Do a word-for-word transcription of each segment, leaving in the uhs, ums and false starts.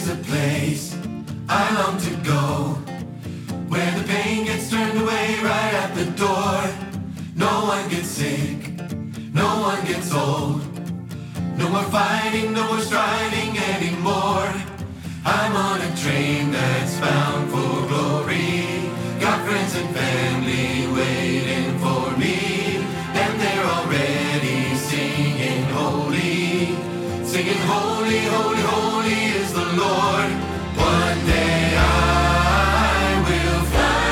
is a place I long to go, where the pain gets turned away right at the door. No one gets sick, no one gets old. No more fighting, no more striving anymore. I'm on a train that's bound for glory. Got friends and family waiting for me, and they're already singing holy. Singing holy, holy, holy is the Lord. One day I will fly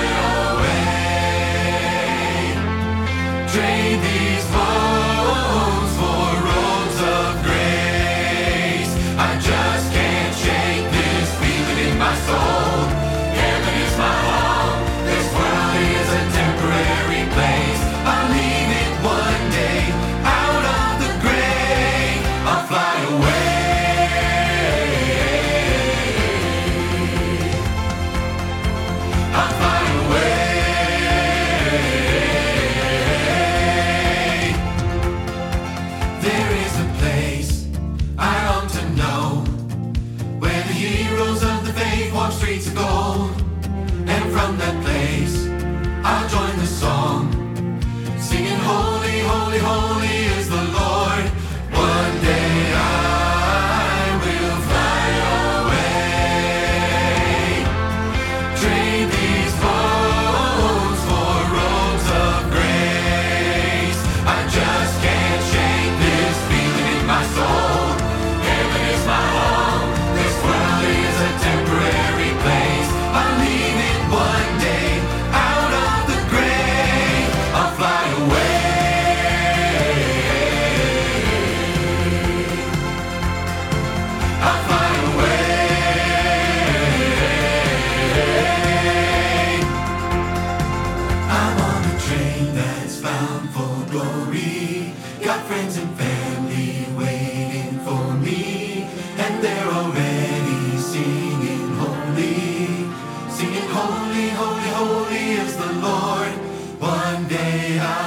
away. Trade these bones for robes of grace. I just can't shake this feeling in my soul. Heaven is my home. This world is a temporary place. I'll leave it one day. Out of the grave, I'll fly away. I'll fly away. There is a place I long to know, where the heroes of the faith walk streets of gold. And from that place, I'll join the song, singing holy, holy, holy is the Lord. One day I will fly away. Trade these bones for robes of grace. I just can't shake this feeling in my soul. Heaven is my home. This world is a temporary place. I'll leave it one day. Out of the grave, I'll fly away. I'll fly away. I'm on a train that's bound for glory. Got friends and family waiting for me, and they're already singing holy. Singing holy, holy, holy is the Lord. One day I